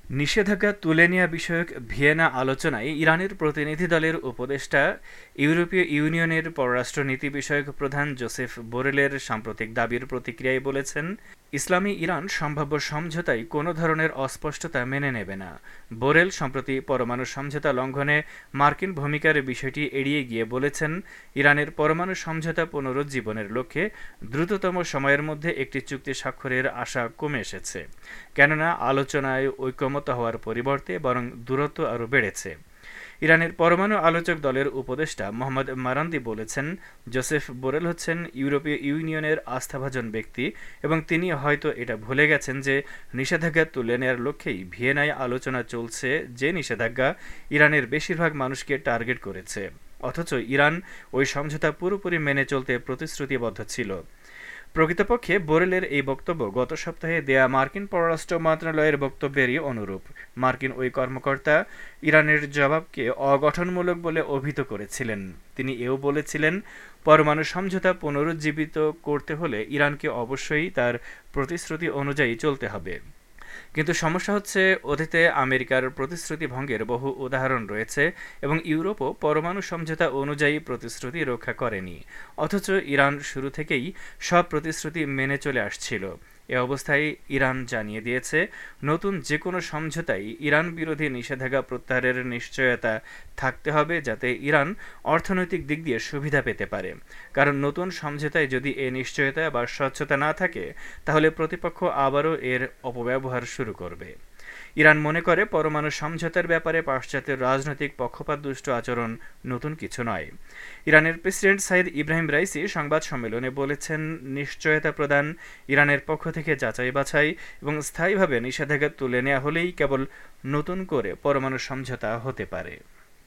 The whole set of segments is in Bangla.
নিষেধাজ্ঞা তুলে নেওয়া বিষয়ক ভিয়েনা আলোচনায় ইরানের প্রতিনিধি দলের উপদেষ্টা ইউরোপীয় ইউনিয়নের পররাষ্ট্রনীতি বিষয়ক প্রধান জোসেফ বোরেলের সাম্প্রতিক দাবির প্রতিক্রিয়ায় বলেছেন, ইসলামী ইরান সম্ভাব্য সমঝোতায় কোনো ধরনের অস্পষ্টতা মেনে নেবে না। বোরেল সম্প্রতি পরমাণু সমঝোতা লঙ্ঘনে মার্কিন ভূমিকার বিষয়টি এড়িয়ে গিয়ে বলেছেন, ইরানের পরমাণু সমঝোতা পুনরুজ্জীবনের লক্ষ্যে দ্রুততম সময়ের মধ্যে একটি চুক্তি স্বাক্ষরের আশা কমে এসেছে, কেননা আলোচনায় ঐকমত্য হওয়ার পরিবর্তে বরং দূরত্ব আরও বেড়েছে। ইরানের পরমাণু আলোচক দলের উপদেষ্টা মোহাম্মদ মারান্দি বলেছেন, জোসেফ বোরেল হচ্ছেন ইউরোপীয় ইউনিয়নের আস্থাভাজন ব্যক্তি এবং তিনি হয়তো এটা ভুলে গেছেন যে নিষেধাজ্ঞা তুলে নেওয়ার লক্ষ্যেই ভিয়েনায় আলোচনা চলছে, যে নিষেধাজ্ঞা ইরানের বেশিরভাগ মানুষকে টার্গেট করেছে, অথচ ইরান ওই সমঝোতা পুরোপুরি মেনে চলতে প্রতিশ্রুতিবদ্ধ ছিল। প্রকৃতপক্ষে বোরেলের এই বক্তব্য গত সপ্তাহে দেয়া মার্কিন পররাষ্ট্র মন্ত্রণালয়ের বক্তব্যেরই অনুরূপ। মার্কিন ওই কর্মকর্তা ইরানের জবাবকে অগঠনমূলক বলে অভিহিত করেছিলেন। তিনি এও বলেছিলেন, পরমাণু সমঝোতা পুনরুজ্জীবিত করতে হলে ইরানকে অবশ্যই তার প্রতিশ্রুতি অনুযায়ী চলতে হবে। কিন্তু সমস্যা হচ্ছে, অতীতে আমেরিকার প্রতিশ্রুতি ভঙ্গের বহু উদাহরণ রয়েছে এবং ইউরোপও পরমাণু সমঝোতা অনুযায়ী প্রতিশ্রুতি রক্ষা করেনি, অথচ ইরান শুরু থেকেই সব প্রতিশ্রুতি মেনে চলে আসছিল। এ অবস্থায় ইরান জানিয়ে দিয়েছে, নতুন যে কোনো সমঝোতায় ইরান বিরোধী নিষেধাজ্ঞা প্রত্যাহারের নিশ্চয়তা থাকতে হবে, যাতে ইরান অর্থনৈতিক দিক দিয়ে সুবিধা পেতে পারে। কারণ নতুন সমঝোতায় যদি এ নিশ্চয়তা বা স্বচ্ছতা না থাকে, তাহলে প্রতিপক্ষ আবারও এর অপব্যবহার শুরু করবে। ইরান মনে করে পরমাণু সমঝোতার ব্যাপারে পাশ্চাত্যের রাজনৈতিক পক্ষপাতদুষ্ট আচরণ নতুন কিছু নয়। ইরানের প্রেসিডেন্ট সাইদ ইব্রাহিম রাইসি সংবাদ সম্মেলনে বলেছেন, নিশ্চয়তা প্রদান, ইরানের পক্ষ থেকে যাচাই বাছাই এবং স্থায়ীভাবে নিষেধাজ্ঞা তুলে নেওয়া হলেই কেবল নতুন করে পরমাণু সমঝোতা হতে পারে।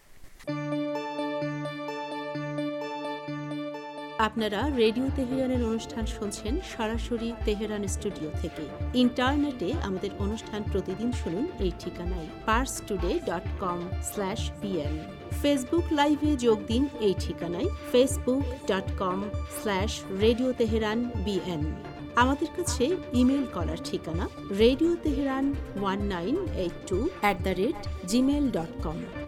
আপনারা রেডিও তেহরানের অনুষ্ঠান শুনছেন সরাসরি তেহরান স্টুডিও থেকে। ইন্টারনেটে আমাদের অনুষ্ঠান প্রতিদিন শুনুন এই ঠিকানায় parstoday.com/pl। ফেসবুক লাইভে যোগ দিন এই ঠিকানায় facebook.com/radio tehran bn। আমাদের কাছে ইমেল করার ঠিকানা radioteheran1982@gmail.com।